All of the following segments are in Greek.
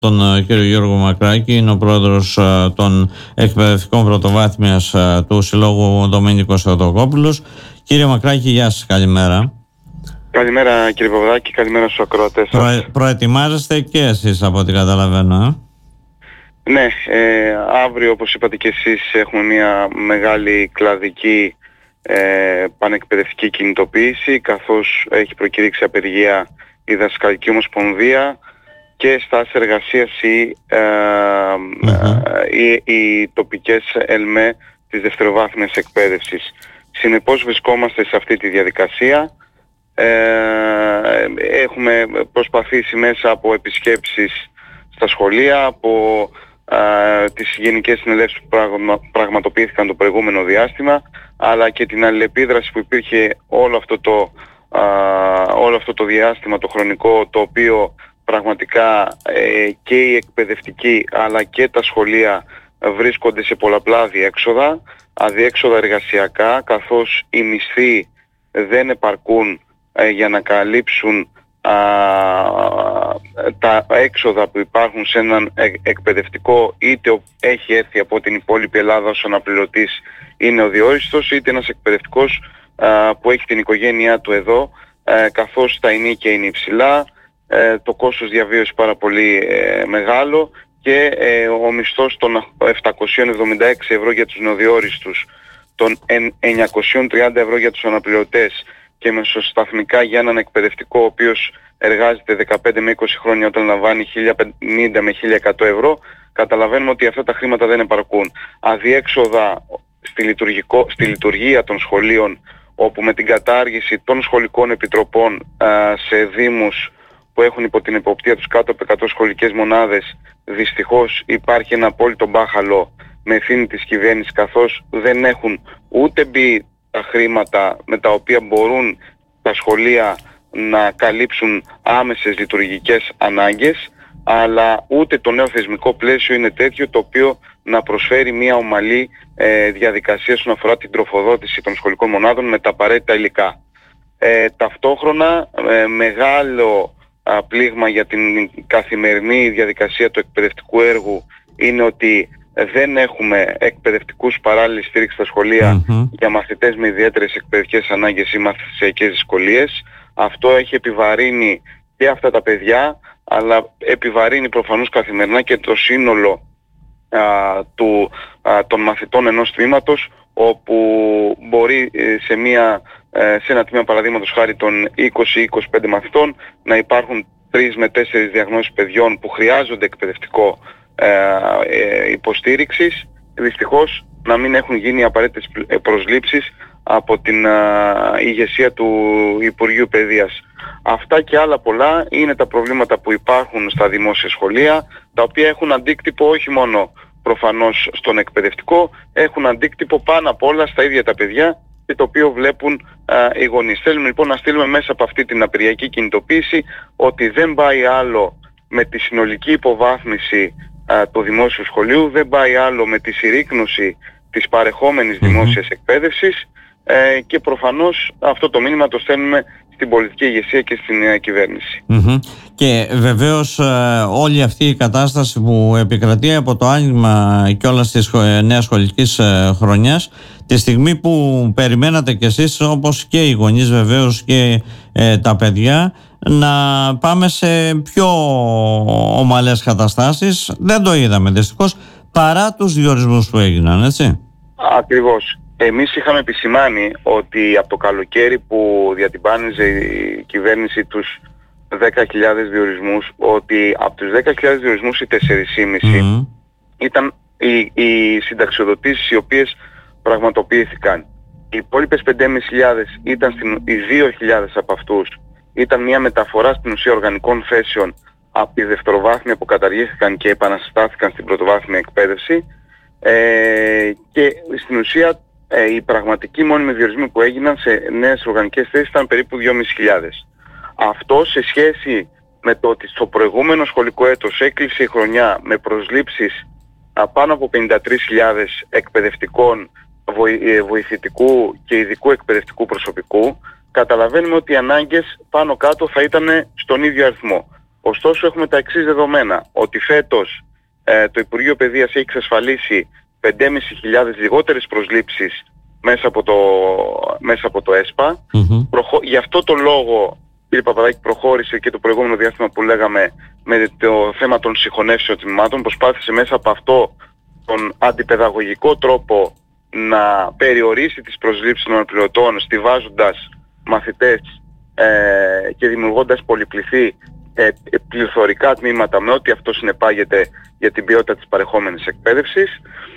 τον κύριο Γιώργο Μακράκη, είναι ο πρόεδρος των εκπαιδευτικών πρωτοβάθμιας του Συλλόγου Δομήνικος Θεοτοκόπουλος. Κύριε Μακράκη, γεια σας, καλημέρα. Καλημέρα κύριε Παπαδάκη, καλημέρα στους ακροατές σας. Προετοιμάζεστε και εσείς από ό,τι καταλαβαίνω, Ναι, αύριο όπως είπατε και εσείς έχουμε μια μεγάλη κλαδική πανεκπαιδευτική κινητοποίηση, καθώς έχει προκηρύξει απεργία η Δασκαλική Ομοσπονδία και στάσεις εργασίας οι τοπικές ΕΛΜΕ της δευτεροβάθμιας εκπαίδευσης. Συνεπώς βρισκόμαστε σε αυτή τη διαδικασία. Έχουμε προσπαθήσει μέσα από επισκέψεις στα σχολεία, από τις γενικές συνελεύσεις που πραγματοποιήθηκαν το προηγούμενο διάστημα, αλλά και την αλληλεπίδραση που υπήρχε όλο αυτό το διάστημα, το χρονικό, το οποίο πραγματικά και οι εκπαιδευτικοί αλλά και τα σχολεία βρίσκονται σε πολλαπλά αδιέξοδα εργασιακά, καθώς οι μισθοί δεν επαρκούν για να καλύψουν τα έξοδα που υπάρχουν σε έναν εκπαιδευτικό, είτε έχει έρθει από την υπόλοιπη Ελλάδα ως αναπληρωτής, είναι ο διόριστος, είτε ένας εκπαιδευτικός που έχει την οικογένειά του εδώ, καθώς τα ενίκια είναι υψηλά, το κόστος διαβίωσης πάρα πολύ μεγάλο και ο μισθός των 776 ευρώ για τους νεοδιόριστους, των 930 ευρώ για τους αναπληρωτές και μεσοσταθμικά για έναν εκπαιδευτικό ο οποίος εργάζεται 15 με 20 χρόνια, όταν λαμβάνει 1050 με 1100 ευρώ, καταλαβαίνουμε ότι αυτά τα χρήματα δεν επαρκούν. Αδιέξοδα στη λειτουργία των σχολείων, όπου με την κατάργηση των σχολικών επιτροπών σε δήμους που έχουν υπό την εποπτεία τους κάτω από 100 σχολικές μονάδες, δυστυχώς υπάρχει ένα απόλυτο μπάχαλο με ευθύνη της κυβέρνησης, καθώς δεν έχουν ούτε μπει τα χρήματα με τα οποία μπορούν τα σχολεία να καλύψουν άμεσες λειτουργικές ανάγκες, αλλά ούτε το νέο θεσμικό πλαίσιο είναι τέτοιο το οποίο να προσφέρει μια ομαλή διαδικασία όσον αφορά την τροφοδότηση των σχολικών μονάδων με τα απαραίτητα υλικά. Ταυτόχρονα μεγάλο πλήγμα για την καθημερινή διαδικασία του εκπαιδευτικού έργου είναι ότι δεν έχουμε εκπαιδευτικούς παράλληλη στήριξη στα σχολεία για μαθητές με ιδιαίτερες εκπαιδευτικές ανάγκες ή μαθησιακές δυσκολίες. Αυτό έχει επιβαρύνει και αυτά τα παιδιά, αλλά επιβαρύνει προφανώς καθημερινά και το σύνολο των μαθητών ενός τμήματος, όπου μπορεί σε ένα τμήμα, παραδείγματος χάρη των 20-25 μαθητών, να υπάρχουν 3 με 4 διαγνώσεις παιδιών που χρειάζονται εκπαιδευτικό υποστήριξης, δυστυχώς να μην έχουν γίνει απαραίτητες προσλήψεις από την ηγεσία του Υπουργείου Παιδείας. Αυτά και άλλα πολλά είναι τα προβλήματα που υπάρχουν στα δημόσια σχολεία, τα οποία έχουν αντίκτυπο όχι μόνο προφανώς στον εκπαιδευτικό, έχουν αντίκτυπο πάνω απ' όλα στα ίδια τα παιδιά και το οποίο βλέπουν οι γονείς. Θέλουμε λοιπόν να στείλουμε μέσα από αυτή την απεργιακή κινητοποίηση ότι δεν πάει άλλο με τη συνολική υποβάθμιση του δημόσιου σχολείου, δεν πάει άλλο με τη συρρίκνωση της παρεχόμενης δημόσιας εκπαίδευσης, και προφανώς αυτό το μήνυμα το στέλνουμε στην πολιτική ηγεσία και στην κυβέρνηση. Και βεβαίως όλη αυτή η κατάσταση που επικρατεί από το άνοιγμα και όλα της νέας σχολικής χρονιάς, τη στιγμή που περιμένατε κι εσείς, όπως και οι γονείς βεβαίως και τα παιδιά, να πάμε σε πιο ομαλές καταστάσεις, δεν το είδαμε δυστυχώς, παρά τους διορισμούς που έγιναν, έτσι. Ακριβώς. Εμείς είχαμε επισημάνει ότι από το καλοκαίρι που διατυμπάνιζε η κυβέρνηση τους 10.000 διορισμούς, ότι από τους 10.000 διορισμούς οι 4,5 ήταν οι συνταξιοδοτήσεις οι οποίες πραγματοποιήθηκαν. Οι υπόλοιπες 5.500 ήταν οι 2.000 από αυτούς ήταν μια μεταφορά στην ουσία οργανικών θέσεων από τη δευτεροβάθμια που καταργήθηκαν και επαναστάθηκαν στην πρωτοβάθμια εκπαίδευση, και στην ουσία οι πραγματικοί μόνιμοι διορισμοί που έγιναν σε νέες οργανικές θέσεις ήταν περίπου 2.500. Αυτό σε σχέση με το ότι στο προηγούμενο σχολικό έτος έκλεισε η χρονιά με προσλήψεις πάνω από 53.000 εκπαιδευτικών, βοηθητικού και ειδικού εκπαιδευτικού προσωπικού, καταλαβαίνουμε ότι οι ανάγκες πάνω κάτω θα ήταν στον ίδιο αριθμό. Ωστόσο έχουμε τα εξής δεδομένα, ότι φέτος το Υπουργείο Παιδείας έχει εξασφαλίσει 5.500 λιγότερες προσλήψεις μέσα από το ΕΣΠΑ. Γι' αυτό το λόγο, κύριε Παπαδάκη, προχώρησε και το προηγούμενο διάστημα που λέγαμε με το θέμα των συγχωνεύσεων τμήματων. Προσπάθησε μέσα από αυτό τον αντιπαιδαγωγικό τρόπο να περιορίσει τις προσλήψεις των αναπληρωτών, στιβάζοντας μαθητές και δημιουργώντας πολυπληθή πληθωρικά τμήματα με ό,τι αυτό συνεπάγεται για την ποιότητα της παρεχόμενης εκπαίδευσης.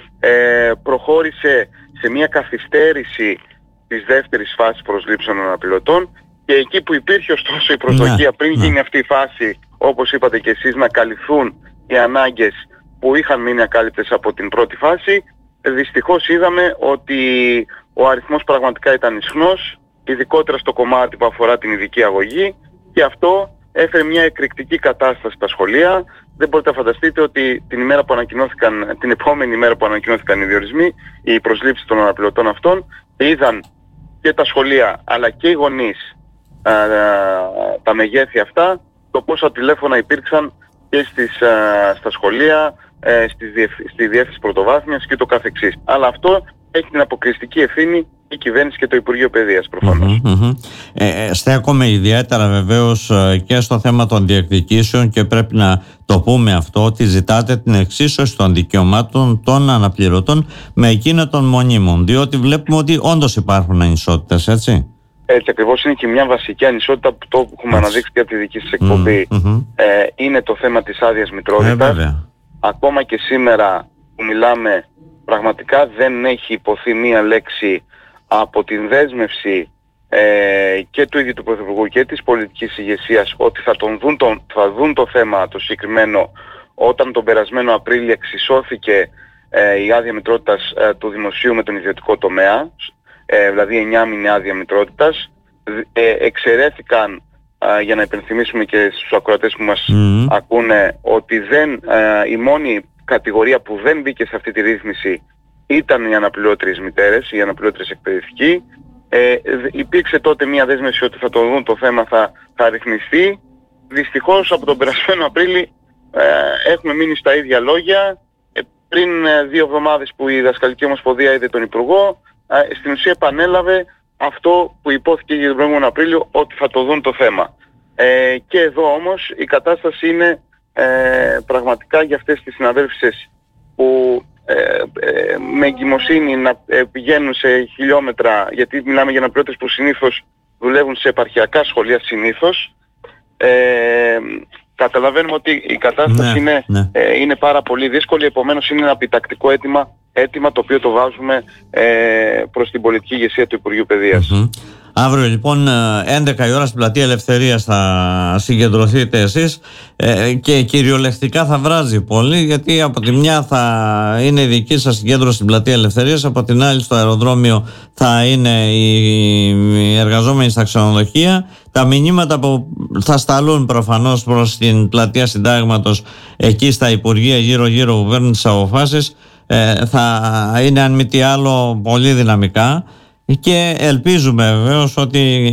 Προχώρησε σε μια καθυστέρηση της δεύτερης φάσης προσλήψεων αναπληρωτών, και εκεί που υπήρχε ωστόσο η προσδοκία πριν γίνει αυτή η φάση, όπως είπατε και εσείς, να καλυφθούν οι ανάγκες που είχαν μείνει ακάλυπτες από την πρώτη φάση, δυστυχώς είδαμε ότι ο αριθμός πραγματικά ήταν ισχνός, ειδικότερα στο κομμάτι που αφορά την ειδική αγωγή, και αυτό έφερε μια εκρηκτική κατάσταση στα σχολεία. Δεν μπορείτε να φανταστείτε ότι την επόμενη μέρα που ανακοινώθηκαν οι διορισμοί, οι προσλήψεις των αναπληρωτών αυτών, είδαν και τα σχολεία αλλά και οι γονείς τα μεγέθη αυτά, το πόσα τηλέφωνα υπήρξαν και στα σχολεία, στη διεύθυνση πρωτοβάθμιας και το καθεξής. Αλλά αυτό έχει την αποκλειστική ευθύνη η κυβέρνηση και το Υπουργείο Παιδείας προφανώς. Στέκομαι ιδιαίτερα βεβαίως και στο θέμα των διεκδικήσεων, και πρέπει να το πούμε αυτό, ότι ζητάτε την εξίσωση των δικαιωμάτων των αναπληρωτών με εκείνα των μονίμων, διότι βλέπουμε ότι όντως υπάρχουν ανισότητες, έτσι. Έτσι ακριβώς, είναι και μια βασική ανισότητα που το έχουμε αναδείξει και από τη δική σας εκπομπή. Είναι το θέμα της άδειας μητρότητας. Ακόμα και σήμερα που μιλάμε, πραγματικά δεν έχει υποθεί μία λέξη από την δέσμευση και του ίδιου του Πρωθυπουργού και της πολιτικής ηγεσίας ότι θα δουν το θέμα το συγκεκριμένο όταν τον περασμένο Απρίλιο εξισώθηκε η άδεια μητρότητας του δημοσίου με τον ιδιωτικό τομέα, δηλαδή 9 μήνη άδεια μητρότητας. Εξαιρέθηκαν, για να υπενθυμίσουμε και στους ακροατές που μας ακούνε, ότι η μόνη κατηγορία που δεν μπήκε σε αυτή τη ρύθμιση ήταν οι αναπληρώτριες μητέρες, οι αναπληρώτριες εκπαιδευτικοί. Υπήρξε τότε μια δέσμευση ότι θα το δουν το θέμα, θα ρυθμιστεί. Δυστυχώς από τον περασμένο Απρίλη έχουμε μείνει στα ίδια λόγια. Πριν 2 εβδομάδες που η Δασκαλική Ομοσπονδία είδε τον Υπουργό, στην ουσία επανέλαβε αυτό που υπόθηκε για τον προηγούμενο Απρίλιο, ότι θα το δουν το θέμα. Και εδώ όμως η κατάσταση είναι πραγματικά για αυτές τις συναδέλφισες που με εγκυμοσύνη να πηγαίνουν σε χιλιόμετρα, γιατί μιλάμε για αναπληρωτές που συνήθως δουλεύουν σε επαρχιακά σχολεία συνήθως. Καταλαβαίνουμε ότι η κατάσταση είναι πάρα πολύ δύσκολη, επομένως είναι ένα επιτακτικό αίτημα το οποίο το βάζουμε προς την πολιτική ηγεσία του Υπουργείου Παιδείας. Αύριο λοιπόν 11 η ώρα στην Πλατεία Ελευθερίας θα συγκεντρωθείτε εσείς και κυριολεκτικά θα βράζει πολύ, γιατί από τη μια θα είναι η δική σας συγκέντρωση στην Πλατεία Ελευθερίας, από την άλλη στο αεροδρόμιο θα είναι οι εργαζόμενοι στα ξενοδοχεία. Τα μηνύματα που θα σταλούν προφανώς προς την Πλατεία Συντάγματος, εκεί στα Υπουργεία γύρω-γύρω που παίρνουν τις αποφάσεις, θα είναι αν μη τι άλλο πολύ δυναμικά. Και ελπίζουμε βεβαίως ότι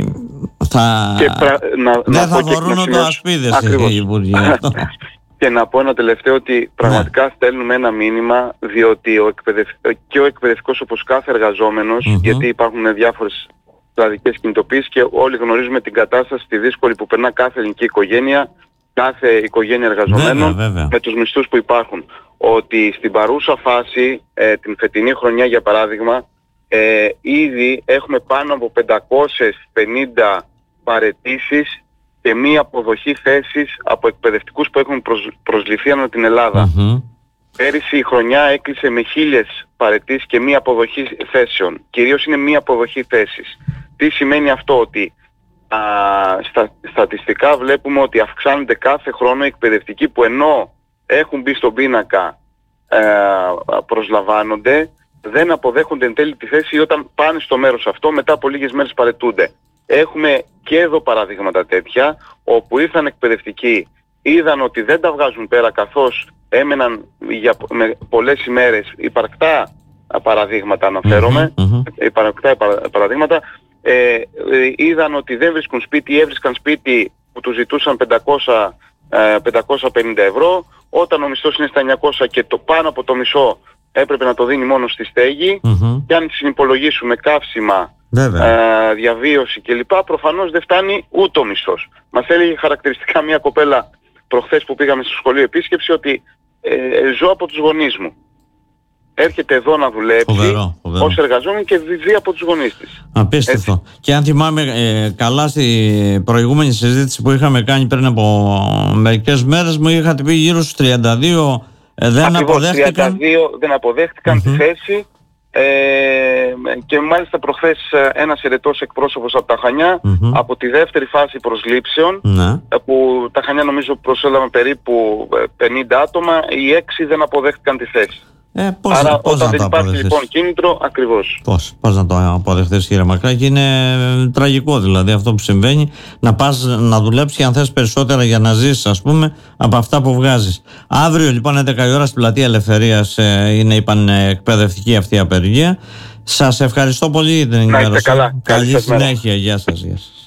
δεν θα φορούν το ασπίδες οι Υπουργοί. Και να πω ένα τελευταίο, ότι πραγματικά στέλνουμε ένα μήνυμα, διότι και ο εκπαιδευτικός, όπως κάθε εργαζόμενος, γιατί υπάρχουν διάφορες κλαδικές κινητοποίησεις και όλοι γνωρίζουμε την κατάσταση τη δύσκολη που περνά κάθε ελληνική οικογένεια, κάθε οικογένεια εργαζομένων, με τους μισθούς που υπάρχουν. Ότι στην παρούσα φάση, την φετινή χρονιά για παράδειγμα, ήδη έχουμε πάνω από 550 παραιτήσεις και μία αποδοχή θέσης από εκπαιδευτικούς που έχουν προσληφθεί ανά την Ελλάδα. Πέρυσι η χρονιά έκλεισε με 1.000 παραιτήσεις και μία αποδοχή θέσεων. Κυρίως είναι μία αποδοχή θέσης. Τι σημαίνει αυτό? Ότι στατιστικά βλέπουμε ότι αυξάνονται κάθε χρόνο οι εκπαιδευτικοί που ενώ έχουν μπει στον πίνακα προσλαμβάνονται, δεν αποδέχονται εν τέλει τη θέση, ή όταν πάνε στο μέρος αυτό μετά από λίγες μέρες παραιτούνται. Έχουμε και εδώ παραδείγματα τέτοια, όπου ήρθαν εκπαιδευτικοί, είδαν ότι δεν τα βγάζουν πέρα καθώς έμεναν με πολλές ημέρες, υπαρκτά παραδείγματα αναφέρομαι, υπαρκτά παραδείγματα, είδαν ότι δεν βρίσκουν σπίτι, έβρισκαν σπίτι που τους ζητούσαν 500 550 ευρώ. Όταν ο μισθός είναι στα 900 και το πάνω από το μισό έπρεπε να το δίνει μόνο στη στέγη, και αν συνυπολογίσουμε καύσιμα, διαβίωση κλπ, προφανώς δεν φτάνει ούτε ο μισθός. Μας έλεγε χαρακτηριστικά μια κοπέλα προχθές που πήγαμε στο σχολείο επίσκεψη ότι ζω από τους γονείς μου. Έρχεται εδώ να δουλέψει ως εργαζόμενη και ζει από τους γονείς της. Απίστευτο. Έτσι. Και αν θυμάμαι καλά, στη προηγούμενη συζήτηση που είχαμε κάνει πριν από μερικές μέρες, μου είχατε πει γύρω στους 32 δεν αποδέχτηκαν. 32 δεν αποδέχτηκαν τη θέση. Και μάλιστα προχθές ένας ερετός εκπρόσωπος από τα Χανιά, από τη δεύτερη φάση προσλήψεων, που τα Χανιά νομίζω προσέλαβαν περίπου 50 άτομα, οι 6 δεν αποδέχτηκαν τη θέση. Άρα όταν δεν υπάρχει λοιπόν κίνητρο, ακριβώς. Πώς να το αποδεχτείς, κύριε Μακράκη? Είναι τραγικό δηλαδή αυτό που συμβαίνει, να πας να δουλέψεις και αν θες περισσότερα για να ζήσεις, ας πούμε, από αυτά που βγάζεις. Αύριο λοιπόν 11 η ώρα στην Πλατεία Ελευθερίας είναι η πανεκπαιδευτική αυτή η απεργία. Σας ευχαριστώ πολύ για την ενημέρωση. Καλή συνέχεια. Γεια σας.